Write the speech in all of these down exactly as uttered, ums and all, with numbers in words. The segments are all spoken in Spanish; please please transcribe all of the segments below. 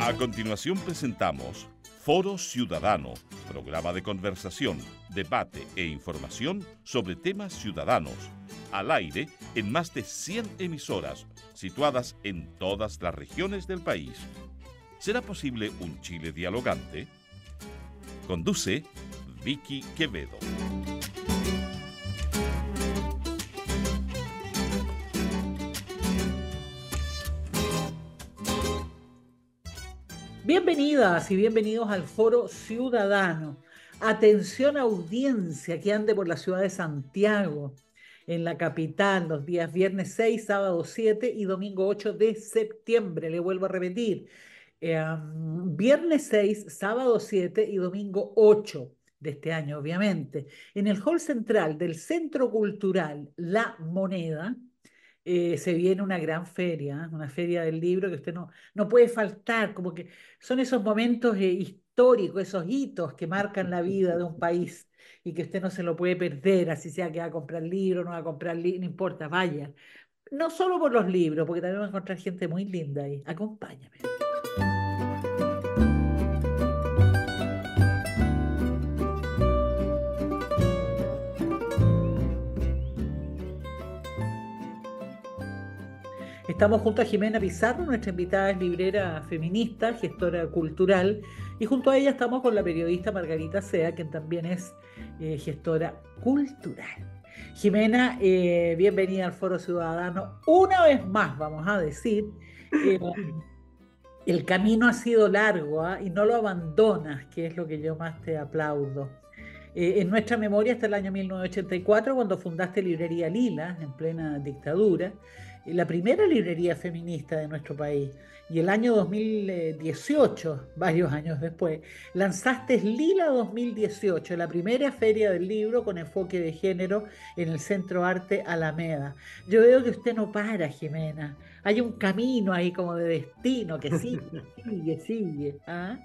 A continuación presentamos Foro Ciudadano, programa de conversación, debate e información sobre temas ciudadanos, al aire en más de cien emisoras, situadas en todas las regiones del país. ¿Será posible un Chile dialogante? Conduce Vicky Quevedo. Bienvenidas y bienvenidos al Foro Ciudadano. Atención audiencia que ande por la ciudad de Santiago, en la capital, los días viernes seis, sábado siete y domingo ocho de septiembre. Le vuelvo a repetir, eh, viernes seis, sábado siete y domingo ocho de este año, obviamente, en el hall central del Centro Cultural La Moneda. Eh, se viene una gran feria, ¿eh? Una feria del libro que usted no, no puede faltar, como que son esos momentos eh, históricos, esos hitos que marcan la vida de un país y que usted no se lo puede perder, así sea que va a comprar libros, no va a comprar libros, no importa, vaya. No solo por los libros, porque también va a encontrar gente muy linda ahí. Acompáñame. Estamos junto a Jimena Pizarro, nuestra invitada es librera feminista, gestora cultural, y junto a ella estamos con la periodista Margarita Sea, quien también es eh, gestora cultural. Jimena, eh, bienvenida al Foro Ciudadano. Una vez más, vamos a decir, eh, el camino ha sido largo, ¿eh? Y no lo abandonas, que es lo que yo más te aplaudo. Eh, en nuestra memoria está el año mil novecientos ochenta y cuatro, cuando fundaste Librería Lila, en plena dictadura, la primera librería feminista de nuestro país. Y el año dos mil dieciocho, varios años después, lanzaste Lila dos mil dieciocho, la primera feria del libro con enfoque de género en el Centro Arte Alameda. Yo veo que usted no para, Jimena. Hay un camino ahí como de destino que sigue, sigue, sigue. ¿Ah?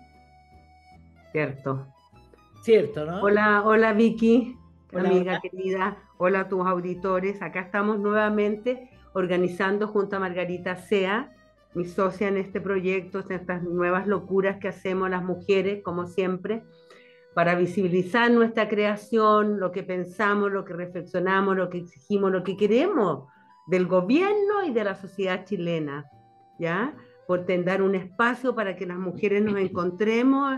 Cierto. Cierto, ¿no? Hola, hola Vicky, Hola, amiga hola. querida. Hola a tus auditores. Acá estamos nuevamente organizando junto a Margarita Sea, mi socia en este proyecto, en estas nuevas locuras que hacemos las mujeres, como siempre, para visibilizar nuestra creación, lo que pensamos, lo que reflexionamos, lo que exigimos, lo que queremos del gobierno y de la sociedad chilena, ¿ya? Por dar un espacio para que las mujeres nos encontremos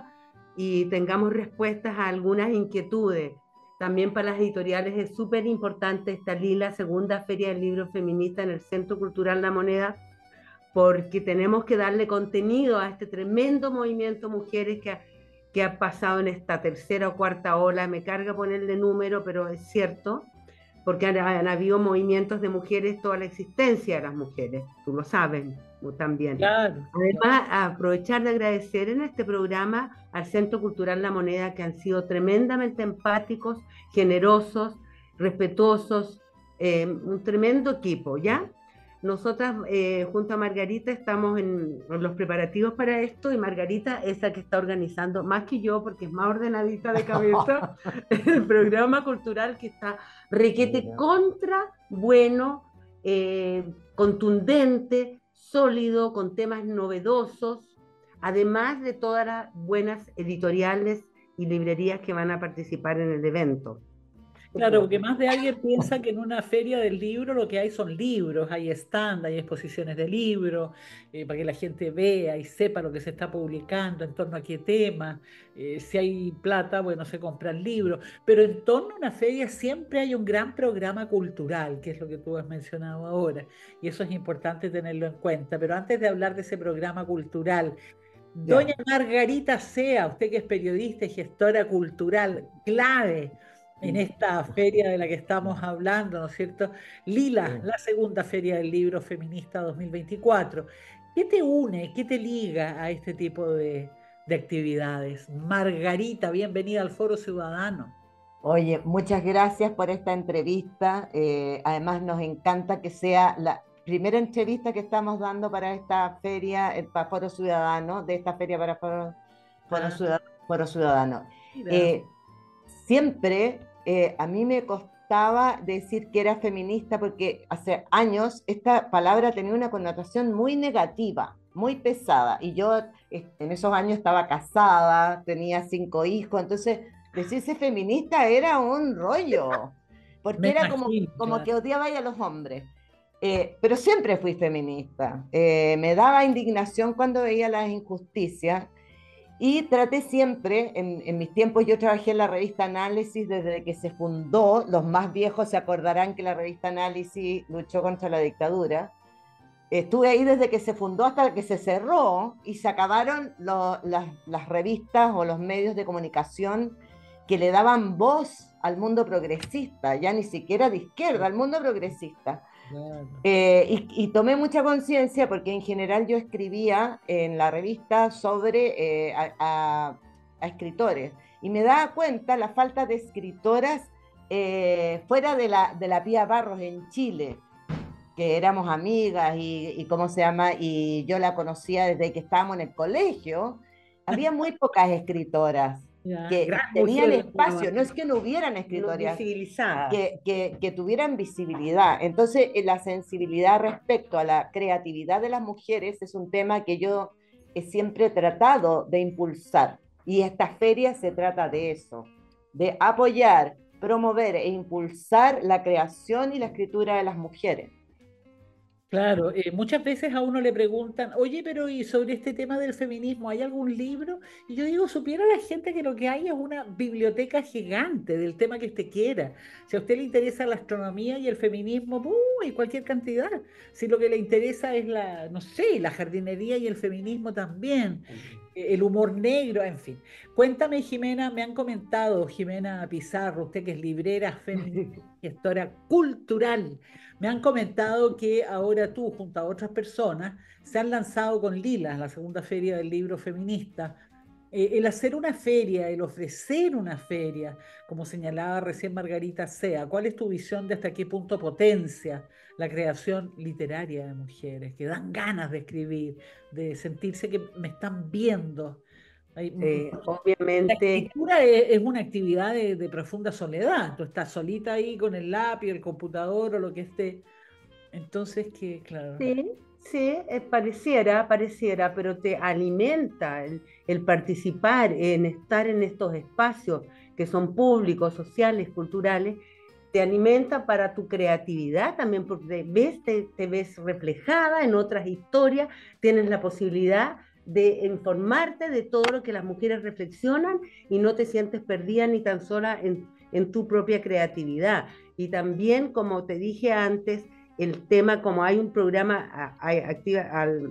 y tengamos respuestas a algunas inquietudes. También para las editoriales es súper importante esta Lila, segunda Feria del Libro Feminista en el Centro Cultural La Moneda, porque tenemos que darle contenido a este tremendo movimiento mujeres que ha, que ha pasado en esta tercera o cuarta ola. Me carga ponerle número, pero es cierto, porque han, han habido movimientos de mujeres toda la existencia de las mujeres, tú lo sabes también. Claro. Además, aprovechar de agradecer en este programa al Centro Cultural La Moneda, que han sido tremendamente empáticos, generosos, respetuosos, eh, un tremendo equipo, ¿ya? Nosotras, eh, junto a Margarita, estamos en, en los preparativos para esto, y Margarita es la que está organizando, más que yo, porque es más ordenadita de cabeza, el programa cultural que está requete contra, bueno, eh, contundente, sólido, con temas novedosos, además de todas las buenas editoriales y librerías que van a participar en el evento. Claro, porque más de alguien piensa que en una feria del libro lo que hay son libros, hay stand, hay exposiciones de libros, eh, para que la gente vea y sepa lo que se está publicando, en torno a qué tema. Eh, si hay plata, bueno, se compran libros, pero en torno a una feria siempre hay un gran programa cultural, que es lo que tú has mencionado ahora, y eso es importante tenerlo en cuenta. Pero antes de hablar de ese programa cultural, doña Margarita Sea, usted que es periodista y gestora cultural, clave en esta feria de la que estamos hablando, ¿no es cierto? Lila, la segunda Feria del Libro Feminista dos mil veinticuatro. ¿Qué te une, qué te liga a este tipo de, de actividades? Margarita, bienvenida al Foro Ciudadano. Oye, muchas gracias por esta entrevista. Eh, además, nos encanta que sea la primera entrevista que estamos dando para esta feria, el, para Foro Ciudadano, de esta feria para Foro, Foro, Ah, Ciudadano, Foro Ciudadano. mira. Eh, siempre eh, a mí me costaba decir que era feminista porque hace años esta palabra tenía una connotación muy negativa. muy pesada. Y yo eh, en esos años estaba casada, tenía cinco hijos, entonces decirse feminista era un rollo, porque Me era como, imagino, como claro. que odiaba a los hombres. Eh, pero siempre fui feminista. Eh, me daba indignación cuando veía las injusticias y traté siempre, en, en mis tiempos yo trabajé en la revista Análisis desde que se fundó. Los más viejos se acordarán que la revista Análisis luchó contra la dictadura. Estuve ahí desde que se fundó hasta que se cerró y se acabaron lo, las, las revistas o los medios de comunicación que le daban voz al mundo progresista, ya ni siquiera de izquierda, al mundo progresista. Claro. Eh, y, y tomé mucha conciencia porque en general yo escribía en la revista sobre eh, a, a, a escritores y me daba cuenta la falta de escritoras eh, fuera de la, de la Pía Barros en Chile, que éramos amigas y, y cómo se llama, y yo la conocía desde que estábamos en el colegio. Había muy pocas escritoras Ya, que gran tenían mujer. espacio, no es que no hubieran No escritoras, visibilizadas. que, que, que tuvieran visibilidad. Entonces, eh, la sensibilidad respecto a la creatividad de las mujeres es un tema que yo he siempre tratado de impulsar. Y esta feria se trata de eso, de apoyar, promover e impulsar la creación y la escritura de las mujeres. Claro, eh, muchas veces a uno le preguntan, oye, pero ¿y sobre este tema del feminismo hay algún libro? Y yo digo, supiera la gente que lo que hay es una biblioteca gigante del tema que usted quiera. Si a usted le interesa la astronomía y el feminismo, ¡uy! Cualquier cantidad. Si lo que le interesa es la, no sé, la jardinería y el feminismo también, eh, el humor negro, en fin. Cuéntame, Jimena, me han comentado, Jimena Pizarro, usted que es librera, feminista, gestora cultural. Me han comentado que ahora tú, junto a otras personas, se han lanzado con Lilas, la segunda feria del libro feminista. Eh, el hacer una feria, el ofrecer una feria, como señalaba recién Margarita Sea, ¿cuál es tu visión de hasta qué punto potencia la creación literaria de mujeres, que dan ganas de escribir, de sentirse que me están viendo? Hay, Eh, la obviamente, escritura es, es una actividad de, de profunda soledad. Tú estás solita ahí con el lápiz, el computador o lo que esté. Entonces, que, claro, sí, sí, eh, pareciera, pareciera, pero te alimenta el, el participar, en estar en estos espacios que son públicos, sociales, culturales, te alimenta para tu creatividad también, porque te ves, te, te ves reflejada en otras historias, tienes la posibilidad de informarte de todo lo que las mujeres reflexionan y no te sientes perdida ni tan sola en, en tu propia creatividad. Y también, como te dije antes, el tema, como hay un programa a, a, activa, al,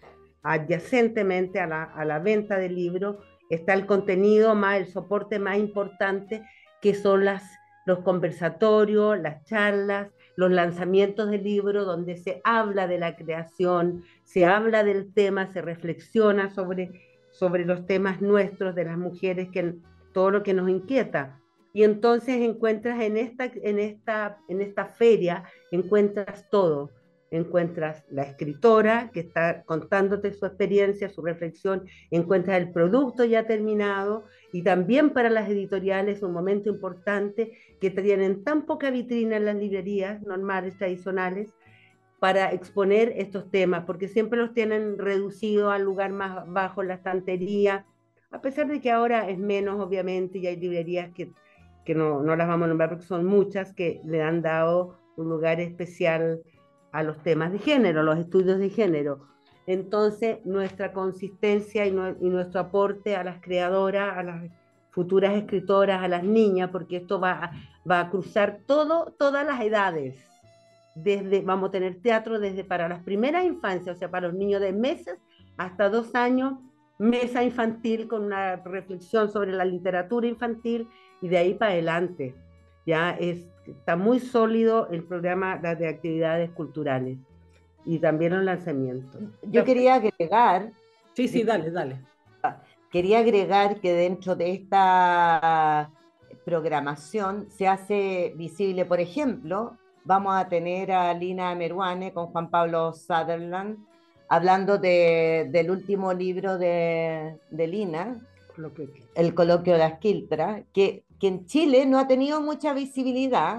adyacentemente a la, a la venta del libro, está el contenido más, el soporte más importante, que son las, los conversatorios, las charlas, los lanzamientos del libro, donde se habla de la creación, se habla del tema, se reflexiona sobre, sobre los temas nuestros, de las mujeres, que, todo lo que nos inquieta. Y entonces encuentras en esta, en esta, en esta feria, encuentras todo. Encuentras la escritora que está contándote su experiencia, su reflexión, encuentras el producto ya terminado, y también para las editoriales un momento importante, que tienen tan poca vitrina en las librerías normales, tradicionales, para exponer estos temas, porque siempre los tienen reducidos al lugar más bajo en la estantería, a pesar de que ahora es menos, obviamente, y hay librerías que que no, no las vamos a nombrar porque son muchas, que le han dado un lugar especial a los temas de género, los estudios de género. Entonces, nuestra consistencia y, no, y nuestro aporte a las creadoras, a las futuras escritoras, a las niñas, porque esto va a, va a cruzar todo, todas las edades. Desde, vamos a tener teatro desde para las primeras infancias, o sea, para los niños de meses hasta dos años, mesa infantil con una reflexión sobre la literatura infantil, y de ahí para adelante. Ya es, está muy sólido el programa de actividades culturales y también los lanzamientos. Yo quería agregar, sí, sí, dale, dale. Quería agregar que dentro de esta programación se hace visible, por ejemplo, vamos a tener a Lina Meruane con Juan Pablo Sutherland hablando de, del último libro de, de Lina, El coloquio de Asquiltra, que, que en Chile no ha tenido mucha visibilidad,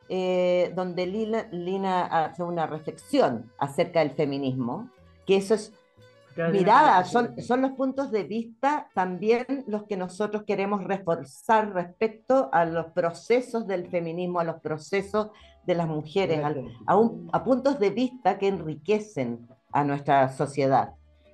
eh, donde Lina, Lina hace una reflexión acerca del feminismo, que eso es miradas, son, son los puntos de vista también los que nosotros queremos reforzar respecto a los procesos del feminismo, a los procesos de las mujeres, a, a, un, a puntos de vista que enriquecen a nuestra sociedad.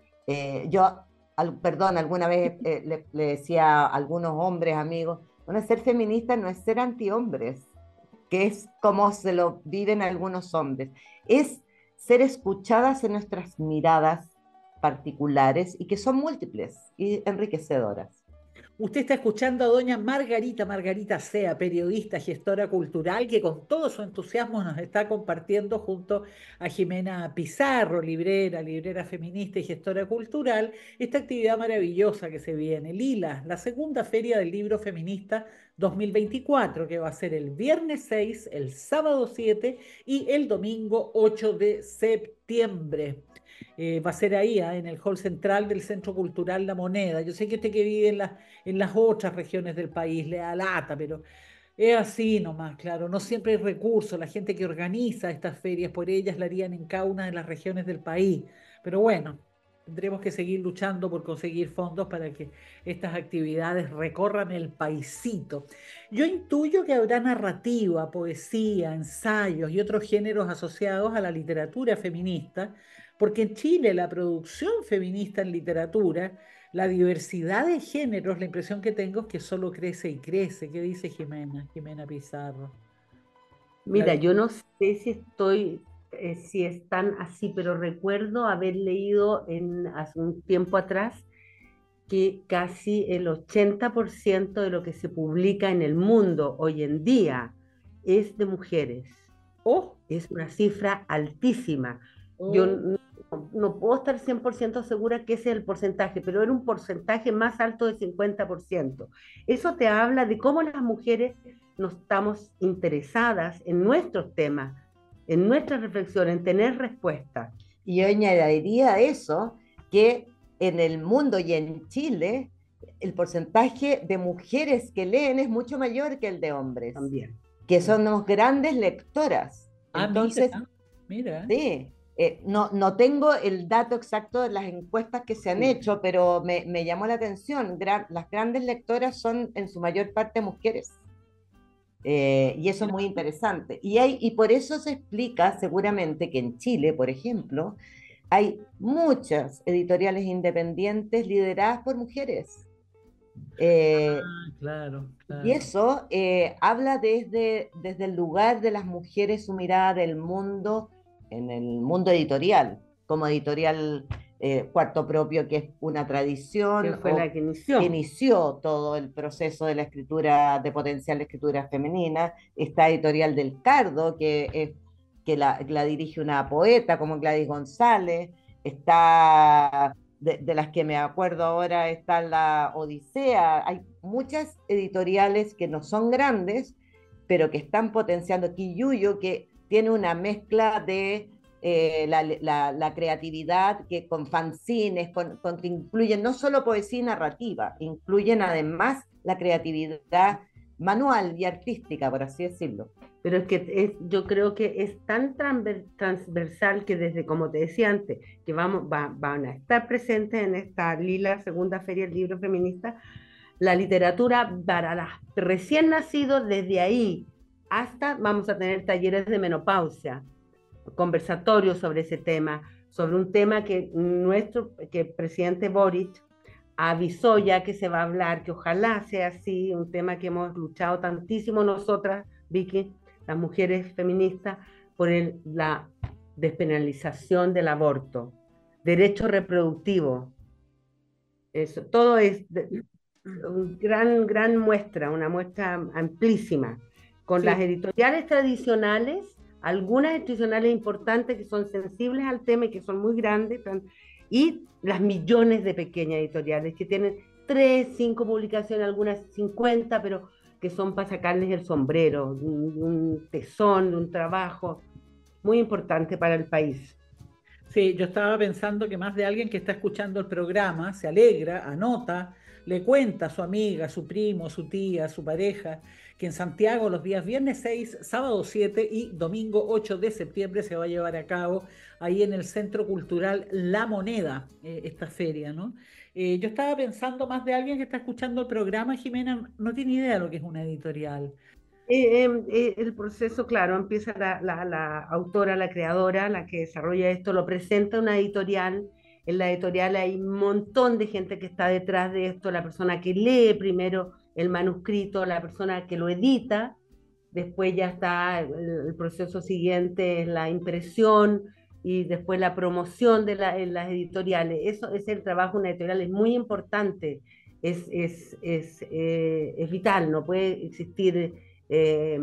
Eh, yo, al, perdón, alguna vez eh, le, le decía a algunos hombres, amigos, bueno, ser feminista no es ser antihombres, que es como se lo viven algunos hombres, es ser escuchadas en nuestras miradas particulares y que son múltiples y enriquecedoras. Usted está escuchando a doña Margarita, Margarita Sea, periodista, gestora cultural, que con todo su entusiasmo nos está compartiendo junto a Jimena Pizarro, librera, librera feminista y gestora cultural, esta actividad maravillosa que se viene, Lila, la segunda Feria del Libro Feminista dos mil veinticuatro, que va a ser el viernes seis, el sábado siete y el domingo ocho de septiembre. Eh, va a ser ahí, ¿eh? En el hall central del Centro Cultural La Moneda. Yo sé que usted que vive en, la, en las otras regiones del país le da lata, pero es así nomás, claro. No siempre hay recursos. La gente que organiza estas ferias por ellas la harían en cada una de las regiones del país. Pero bueno, tendremos que seguir luchando por conseguir fondos para que estas actividades recorran el paisito. Yo intuyo que habrá narrativa, poesía, ensayos y otros géneros asociados a la literatura feminista, porque en Chile la producción feminista en literatura, la diversidad de géneros, la impresión que tengo es que solo crece y crece. ¿Qué dice Jimena, Jimena Pizarro? Mira, la... yo no sé si estoy, eh, si es tan así, pero recuerdo haber leído en, hace un tiempo atrás que casi el ochenta por ciento de lo que se publica en el mundo hoy en día es de mujeres. Oh, es una cifra altísima. Oh. Yo no, no puedo estar cien por ciento segura que ese es el porcentaje, pero era un porcentaje más alto del cincuenta por ciento. Eso te habla de cómo las mujeres nos estamos interesadas en nuestros temas, en nuestras reflexiones, en tener respuestas. Y yo añadiría a eso que en el mundo y en Chile el porcentaje de mujeres que leen es mucho mayor que el de hombres. También. Que somos grandes lectoras. Ah, Entonces, mira. mira. Sí, eh, no, no tengo el dato exacto de las encuestas que se han sí. hecho, pero me, me llamó la atención. Gran, las grandes lectoras son en su mayor parte mujeres. Eh, y eso es muy interesante. Y, hay, y por eso se explica seguramente que en Chile, por ejemplo, hay muchas editoriales independientes lideradas por mujeres. Eh, ah, claro, claro. Y eso eh, habla desde, desde el lugar de las mujeres, su mirada del mundo, en el mundo editorial, como editorial eh, Cuarto Propio, que es una tradición que fue la que inició. que inició todo el proceso de la escritura, de potencial de escritura femenina. Está Editorial del Cardo, que, es, que la, la dirige una poeta como Gladys González. Está... De, de las que me acuerdo ahora está la Odisea. Hay muchas editoriales que no son grandes, pero que están potenciando. Quilluyo, que tiene una mezcla de eh, la, la, la creatividad que con fanzines, con, con, que incluyen no solo poesía y narrativa, incluyen además la creatividad manual y artística, por así decirlo. Pero es que es, yo creo que es tan transversal que desde, como te decía antes, que vamos, va, van a estar presentes en esta Lila Segunda Feria del Libro Feminista, la literatura para las recién nacidos, desde ahí hasta vamos a tener talleres de menopausia, conversatorios sobre ese tema, sobre un tema que nuestro, que el presidente Boric avisó ya que se va a hablar, que ojalá sea así, un tema que hemos luchado tantísimo nosotras, Vicky, las mujeres feministas, por el, la despenalización del aborto, derecho reproductivo. Eso, todo es de, un gran, gran muestra, una muestra amplísima, con sí. las editoriales tradicionales, algunas editoriales importantes que son sensibles al tema y que son muy grandes, y las millones de pequeñas editoriales que tienen tres, cinco publicaciones, algunas cincuenta, pero que son para sacarles el sombrero, un, un tesón, un trabajo muy importante para el país. Sí, yo estaba pensando que más de alguien que está escuchando el programa se alegra, anota le cuenta a su amiga, a su primo, a su tía, a su pareja, que en Santiago los días viernes seis, sábado siete y domingo ocho de septiembre se va a llevar a cabo ahí en el Centro Cultural La Moneda, eh, esta feria, ¿no? Eh, yo estaba pensando más de alguien que está escuchando el programa, Jimena, no tiene idea de lo que es una editorial. Eh, eh, eh, el proceso, claro, empieza la, la, la autora, la creadora, la que desarrolla esto, lo presenta una editorial. En la editorial hay un montón de gente que está detrás de esto, la persona que lee primero el manuscrito, la persona que lo edita, después ya está el, el proceso siguiente, es la impresión y después la promoción de la, en las editoriales. Eso es el trabajo de una editorial, es muy importante, es, es, es, eh, es vital, no puede existir eh,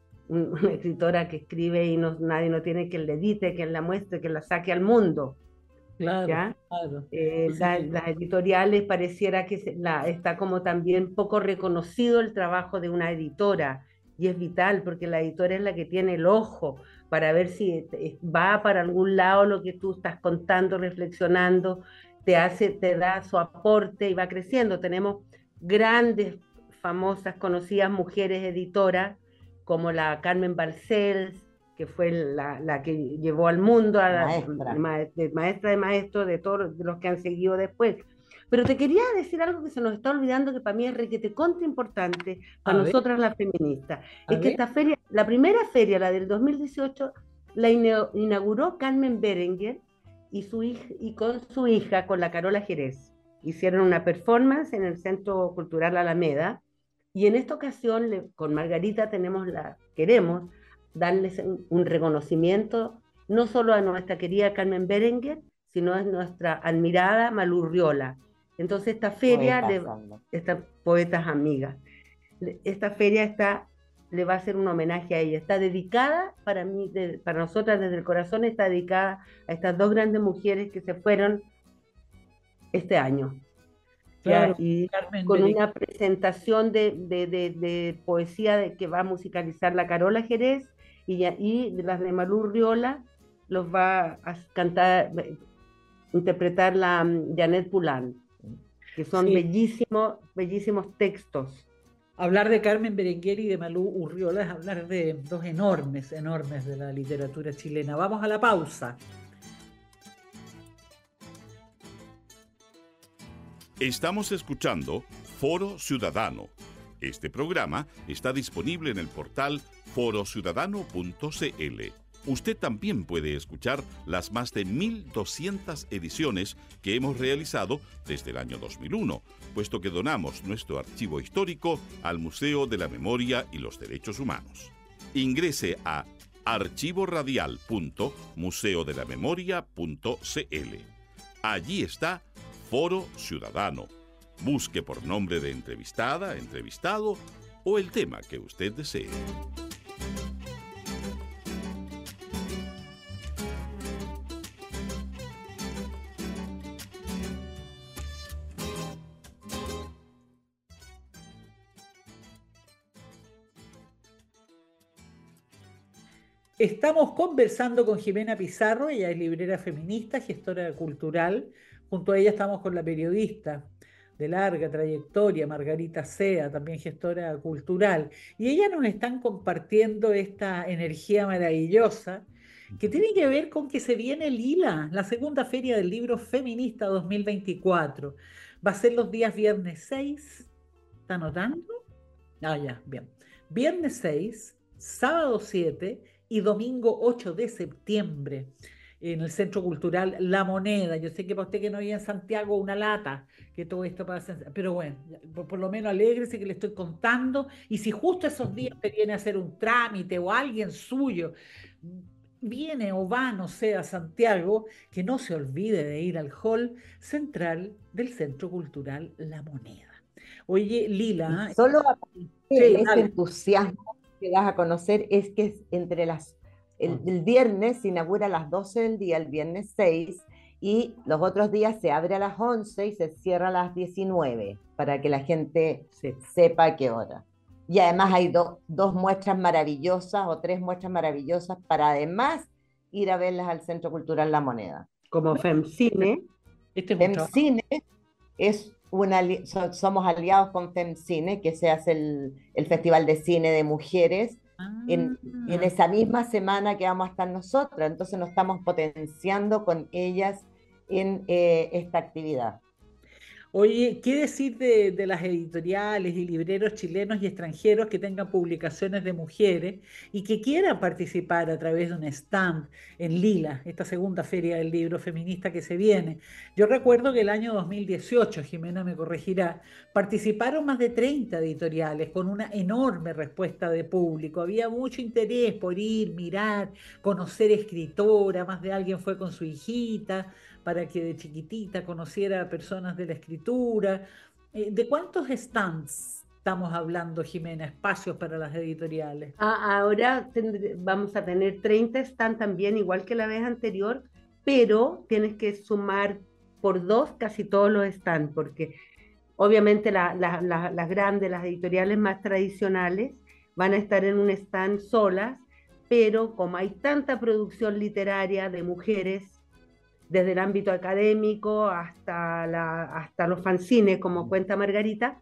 una escritora que escribe y no, nadie no tiene quien le edite, quien la muestre, quien la saque al mundo. Claro, ¿Ya? claro. Eh, Sí. la, las editoriales pareciera que se, la, está como también poco reconocido el trabajo de una editora, y es vital porque la editora es la que tiene el ojo para ver si va para algún lado lo que tú estás contando, reflexionando, te hace, te da su aporte y va creciendo. Tenemos grandes, famosas, conocidas mujeres editoras como la Carmen Balcells, que fue la, la que llevó al mundo a la maestra, ma, de, maestra de maestros de todos los que han seguido después. Pero te quería decir algo que se nos está olvidando, que para mí es requete contra importante, para a nosotras las feministas. A es ver. que esta feria, la primera feria, la del dos mil dieciocho, la inauguró Carmen Berenguer y, su hija, y con su hija, con la Carola Jerez. Hicieron una performance en el Centro Cultural Alameda, y en esta ocasión, le, con Margarita tenemos la, queremos darles un, un reconocimiento no solo a nuestra querida Carmen Berenguer, sino a nuestra admirada Malú Riola. Entonces esta feria, poetas, le, esta, poetas amigas, esta feria está, le va a hacer un homenaje a ella, está dedicada para mí, de, para nosotras desde el corazón, está dedicada a estas dos grandes mujeres que se fueron este año. Claro, ¿ya? Y Carmen con Berenguer. Una presentación de, de, de, de poesía de, que va a musicalizar la Carola Jerez, y, ya, y las de Malú Riola los va a cantar, interpretar la Janet Poulain, que son sí. bellísimos, bellísimos textos. Hablar de Carmen Berenguer y de Malú Urriola es hablar de dos enormes, enormes de la literatura chilena. Vamos a la pausa. Estamos escuchando Foro Ciudadano. Este programa está disponible en el portal foro ciudadano punto c l. Usted también puede escuchar las más de mil doscientas ediciones que hemos realizado desde el año dos mil uno, puesto que donamos nuestro archivo histórico al Museo de la Memoria y los Derechos Humanos. Ingrese a archivo radial punto museo de la memoria punto c l. Allí está Foro Ciudadano. Busque por nombre de entrevistada, entrevistado o el tema que usted desee. Estamos conversando con Jimena Pizarro, ella es librera feminista, gestora cultural. Junto a ella estamos con la periodista de larga trayectoria, Margarita Sea, también gestora cultural. Y ellas nos están compartiendo esta energía maravillosa que tiene que ver con que se viene Lila, la segunda feria del libro feminista dos mil veinticuatro. Va a ser los días viernes seis, ¿está anotando? Ah, ya, bien. Viernes seis, sábado siete y domingo ocho de septiembre en el Centro Cultural La Moneda. Yo sé que para usted que no vive en Santiago, una lata, que todo esto pasa, pero bueno, por, por lo menos alégrese que le estoy contando, y si justo esos días te viene a hacer un trámite o alguien suyo viene o va, no sé, a Santiago, que no se olvide de ir al hall central del Centro Cultural La Moneda. Oye, Lila... Y solo sí, ese dale. entusiasmo que das a conocer es que es entre las... El, el viernes se inaugura a las doce del día, el viernes seis, y los otros días se abre a las once y se cierra a las diecinueve, para que la gente sí. sepa qué hora. Y además hay do, dos muestras maravillosas o tres muestras maravillosas para además ir a verlas al Centro Cultural La Moneda. Como FemCine. Este es FemCine es una, so, somos aliados con FemCine, que se hace el, el Festival de Cine de Mujeres, en, en Ah. esa misma semana que vamos a estar nosotras, entonces nos estamos potenciando con ellas en eh, esta actividad. Oye, ¿qué decir de, de las editoriales y libreros chilenos y extranjeros que tengan publicaciones de mujeres y que quieran participar a través de un stand en Lila, esta segunda feria del libro feminista que se viene? Yo recuerdo que el año dos mil dieciocho, Jimena me corregirá, participaron más de treinta editoriales con una enorme respuesta de público. Había mucho interés por ir, mirar, conocer escritora, más de alguien fue con su hijita para que de chiquitita conociera a personas de la escritura. Eh, ¿De cuántos stands estamos hablando, Jimena? Espacios para las editoriales. Ah, ahora tendré- vamos a tener treinta stand también, igual que la vez anterior, pero tienes que sumar por dos casi todos los stands, porque obviamente la- la- la- las grandes, las editoriales más tradicionales van a estar en un stand solas, pero como hay tanta producción literaria de mujeres, desde el ámbito académico hasta, la, hasta los fanzines, como cuenta Margarita,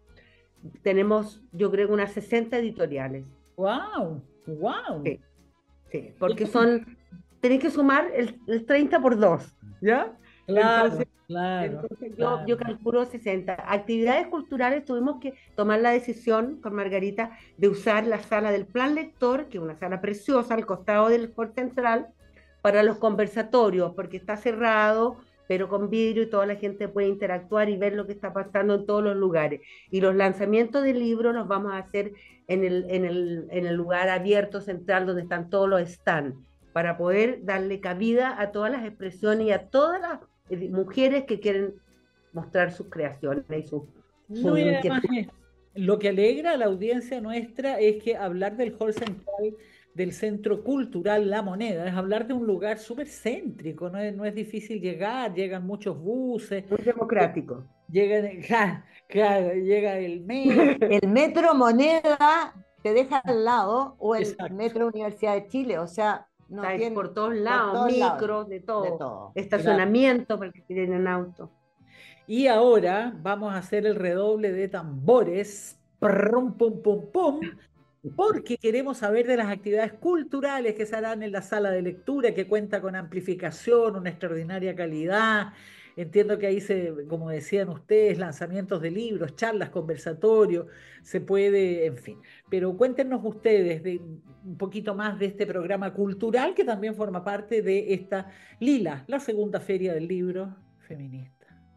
tenemos yo creo unas sesenta editoriales. ¡Wow! ¡Wow! Sí, sí, porque son, tenéis que sumar el, el treinta por dos, ¿ya? Claro, Entonces, claro, entonces yo, yo claro. calculo sesenta. Actividades culturales, tuvimos que tomar la decisión con Margarita de usar la sala del Plan Lector, que es una sala preciosa al costado del hall central, para los conversatorios, porque está cerrado, pero con vidrio y toda la gente puede interactuar y ver lo que está pasando en todos los lugares. Y los lanzamientos de libros los vamos a hacer en el, en el, en el lugar abierto central donde están todos los stands, para poder darle cabida a todas las expresiones y a todas las mujeres que quieren mostrar sus creaciones y sus No, su y además inquietudes. es- lo que alegra a la audiencia nuestra es que hablar del hall central del Centro Cultural La Moneda es hablar de un lugar súper céntrico, no es, no es difícil llegar, llegan muchos buses, Muy democrático. llegan, claro, claro, llega el metro, El Metro Moneda te deja al lado, o el exacto, Metro Universidad de Chile, o sea, no Está tiene por todos por lados, todos lados, micros, de de todo. todo. claro. Estacionamiento para que tienen auto. Y ahora vamos a hacer el redoble de tambores, prum, pum, pum, pum, porque queremos saber de las actividades culturales que se harán en la sala de lectura, que cuenta con amplificación, una extraordinaria calidad. Entiendo que ahí se, como decían ustedes, lanzamientos de libros, charlas, conversatorios, se puede, en fin. Pero cuéntenos ustedes de, un poquito más de este programa cultural que también forma parte de esta Lila, la segunda feria del libro feminista.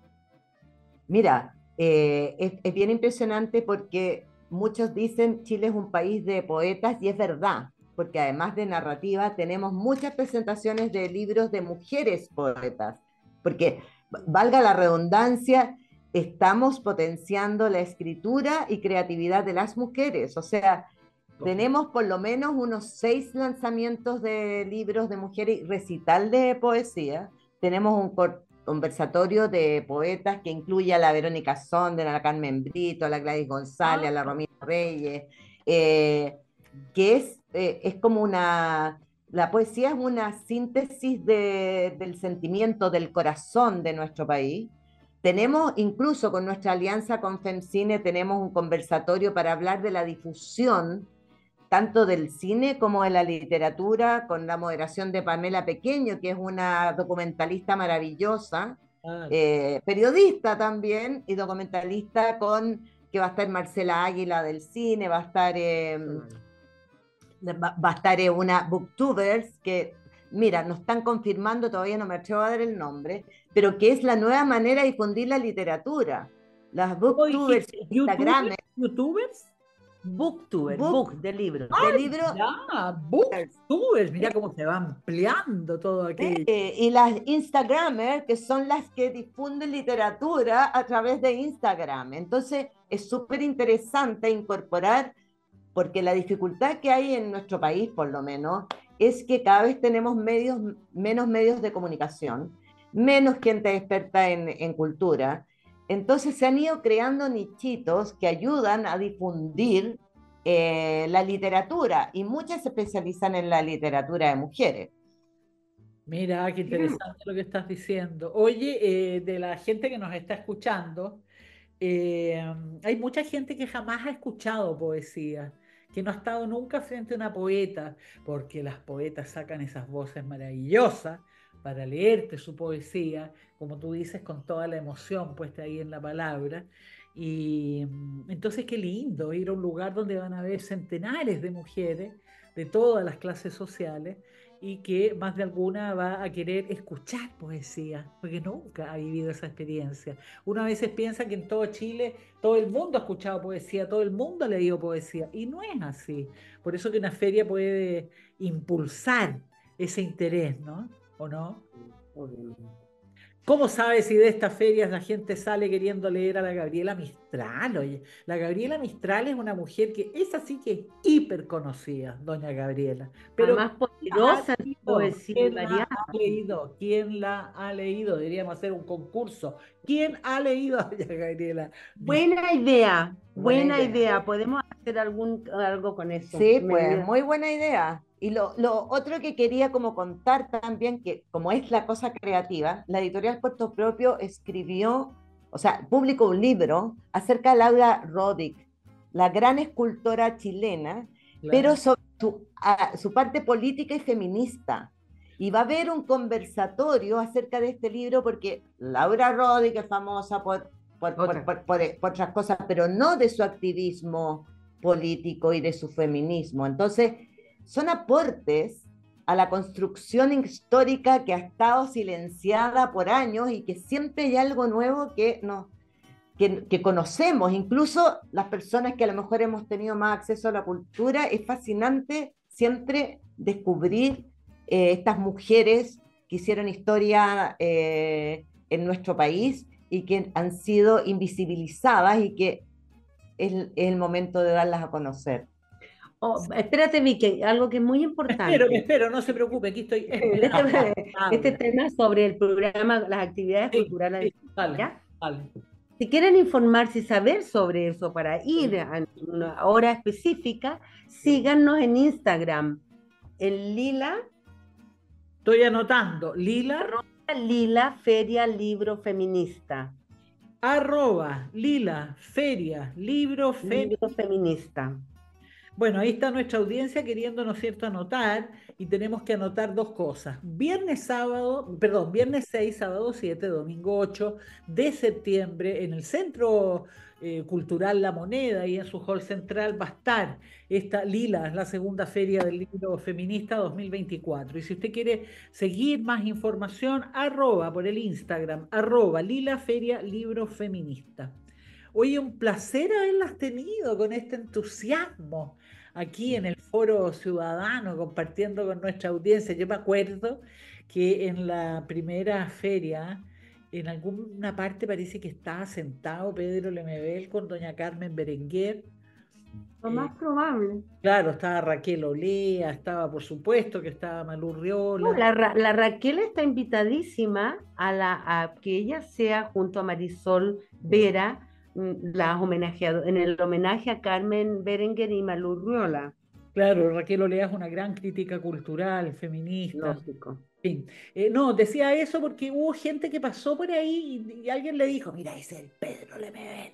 Mira, eh, es, es bien impresionante porque muchos dicen Chile es un país de poetas y es verdad, porque además de narrativa tenemos muchas presentaciones de libros de mujeres poetas, porque valga la redundancia, estamos potenciando la escritura y creatividad de las mujeres, o sea, tenemos por lo menos unos seis lanzamientos de libros de mujeres y recital de poesía. Tenemos un conversatorio de poetas que incluye a la Verónica Sonder, a la Carmen Brito, a la Gladys González, Ah, a la Romina Reyes, eh, que es, eh, es como una... La poesía es una síntesis de, del sentimiento, del corazón de nuestro país. Tenemos, incluso con nuestra alianza con FemCine, tenemos un conversatorio para hablar de la difusión tanto del cine como de la literatura, con la moderación de Pamela Pequeño, que es una documentalista maravillosa, claro. eh, periodista también, y documentalista con, que va a estar Marcela Águila del cine, va a estar, eh, va, va a estar eh, una booktubers, que, mira, nos están confirmando, todavía no me atrevo a dar el nombre, pero que es la nueva manera de difundir la literatura. Las ¿Cómo booktubers, dijiste? Instagram, ¿YouTubers? ¿YouTubers? Booktuber, book, book de libros. de libro, Ya, booktubers, mira cómo se va ampliando todo aquello. Eh, y las Instagramers, que son las que difunden literatura a través de Instagram. Entonces, es súper interesante incorporar, porque la dificultad que hay en nuestro país, por lo menos, es que cada vez tenemos medios, menos medios de comunicación, menos gente experta en, en cultura. Entonces, se han ido creando nichitos que ayudan a difundir eh, la literatura, y muchas se especializan en la literatura de mujeres. Mira, qué interesante lo que estás diciendo. Oye, eh, de la gente que nos está escuchando, eh, hay mucha gente que jamás ha escuchado poesía, que no ha estado nunca frente a una poeta, porque las poetas sacan esas voces maravillosas para leerte su poesía, como tú dices, con toda la emoción puesta ahí en la palabra. Y mm, entonces qué lindo ir a un lugar donde van a haber centenares de mujeres de todas las clases sociales y que más de alguna va a querer escuchar poesía, porque nunca ha vivido esa experiencia. Uno a veces piensa que en todo Chile todo el mundo ha escuchado poesía, todo el mundo ha leído poesía, y no es así. Por eso que una feria puede impulsar ese interés, ¿no? ¿O no? Obviamente. ¿Cómo sabes si de estas ferias la gente sale queriendo leer a la Gabriela Mistral? Oye, la Gabriela Mistral es una mujer que es así que es hiper conocida, doña Gabriela. Pero Además, ¿quién la ha poderosa en su leído? poesía y ¿Quién la variada. ha leído? ¿Quién la ha leído? Deberíamos hacer un concurso. ¿Quién ha leído a doña Gabriela Mistral? Buena idea, Buena buena idea. idea. Podemos hacer algún, algo con eso. Sí, Me- pues muy buena idea. Y lo, lo otro que quería como contar también, que como es la cosa creativa, la editorial Puerto Propio escribió, o sea, publicó un libro acerca de Laura Roddick, la gran escultora chilena, pero Claro. sobre su, a- su parte política y feminista. Y va a haber un conversatorio acerca de este libro porque Laura Roddick es famosa por, por, por, Otra. por, por- por otras cosas, pero no de su activismo político y de su feminismo. Entonces, son aportes a la construcción histórica que ha estado silenciada por años y que siempre hay algo nuevo que, no, que, que conocemos, incluso las personas que a lo mejor hemos tenido más acceso a la cultura, es fascinante siempre descubrir eh, estas mujeres que hicieron historia eh, en nuestro país y que han sido invisibilizadas y que es, es el momento de darlas a conocer. Oh, espérate, Vicky, algo que es muy Me espero, me importante. espero, no se preocupe, aquí estoy esperando. Este, este Habla. tema sobre el programa, las actividades Sí, culturales, sí, dale, ¿ya? dale. Si quieren informarse y saber sobre eso para ir a una hora específica, síganos en Instagram, en Lila, Estoy anotando. Lila, Lila Feria Libro Feminista. arroba, Lila, feria, libro, fe. Libro Feminista. Bueno, ahí está nuestra audiencia queriendo, ¿no es cierto?, anotar, y tenemos que anotar dos cosas. Viernes, sábado, perdón, viernes seis, sábado siete, domingo ocho de septiembre, en el Centro eh, Cultural La Moneda y en su hall central va a estar esta Lila, la segunda feria del libro feminista dos mil veinticuatro. Y si usted quiere seguir más información, arroba por el Instagram, arroba Lila Feria Libro Feminista. Oye, un placer haberlas tenido con este entusiasmo aquí en el Foro Ciudadano, compartiendo con nuestra audiencia. Yo me acuerdo que en la primera feria, en alguna parte parece que estaba sentado Pedro Lemebel con doña Carmen Berenguer. Lo Eh, más probable. claro, estaba Raquel Olea, estaba por supuesto que estaba Malú No, Riola. la, Ra- la Raquel está invitadísima a, la, a que ella sea junto a Marisol Vera mm, las homenajeado, en el homenaje a Carmen Berenguer y Malú Riola. Claro, Raquel Olea es una gran crítica cultural, feminista. Lógico. Fin. Eh, no, decía eso porque hubo gente que pasó por ahí y, y alguien le dijo, mira, ese es el Pedro Lemebel.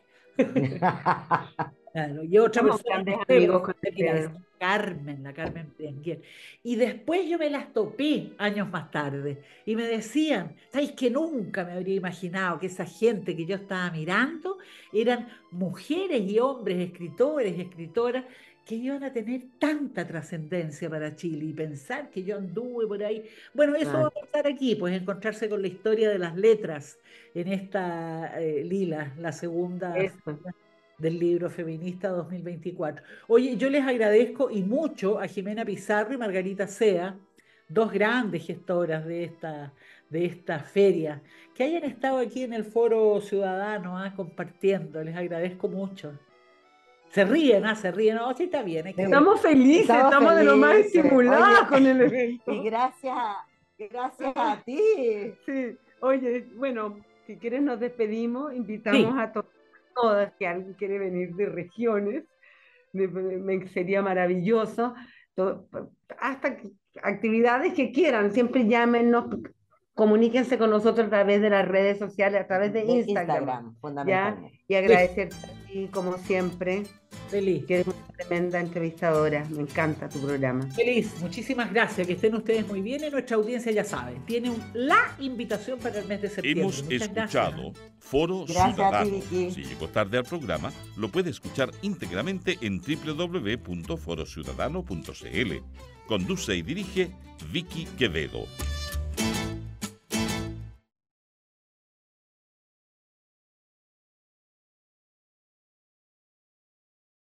Claro, y otra Somos persona, grandes no sé, amigos con el mira, es Pedro. Carmen, la Carmen Berenguer. Y después yo me las topé años más tarde y me decían, ¿sabéis que nunca me habría imaginado que esa gente que yo estaba mirando eran mujeres y hombres, escritores y escritoras, que iban a tener tanta trascendencia para Chile y pensar que yo anduve por ahí? Bueno, eso va Claro. a pasar aquí, pues encontrarse con la historia de las letras en esta eh, Lila, la segunda Eso. del libro feminista dos mil veinticuatro. Oye, yo les agradezco y mucho a Jimena Pizarro y Margarita Sea, dos grandes gestoras de esta, de esta feria, que hayan estado aquí en el Foro Ciudadano, ah, compartiendo. Les agradezco mucho. Se ríen, ah, se ríen. No, sí está bien, hay que reír. Estamos felices, Estamos estamos de lo más felices. estimuladas Oye, con el y evento. gracias a, gracias a ti. Sí, oye, bueno, si quieres nos despedimos, invitamos Sí, a to- todas, si alguien quiere venir de regiones, me, me- sería maravilloso, to- hasta que- actividades que quieran, siempre llámenos, comuníquense con nosotros a través de las redes sociales, a través de, de Instagram, Instagram fundamentalmente. ¿Ya? Y agradecerte a ti, como siempre. Feliz. Que eres una tremenda entrevistadora. Me encanta tu programa. Feliz. Muchísimas gracias. Que estén ustedes muy bien. Y nuestra audiencia ya sabe, tiene un, la invitación para el mes de septiembre. Hemos Muchas escuchado gracias. Foro Gracias Ciudadano. ti, si llegó tarde al programa, lo puede escuchar íntegramente en doble u doble u doble u punto foro ciudadano punto c l. Conduce y dirige Vicky Quevedo.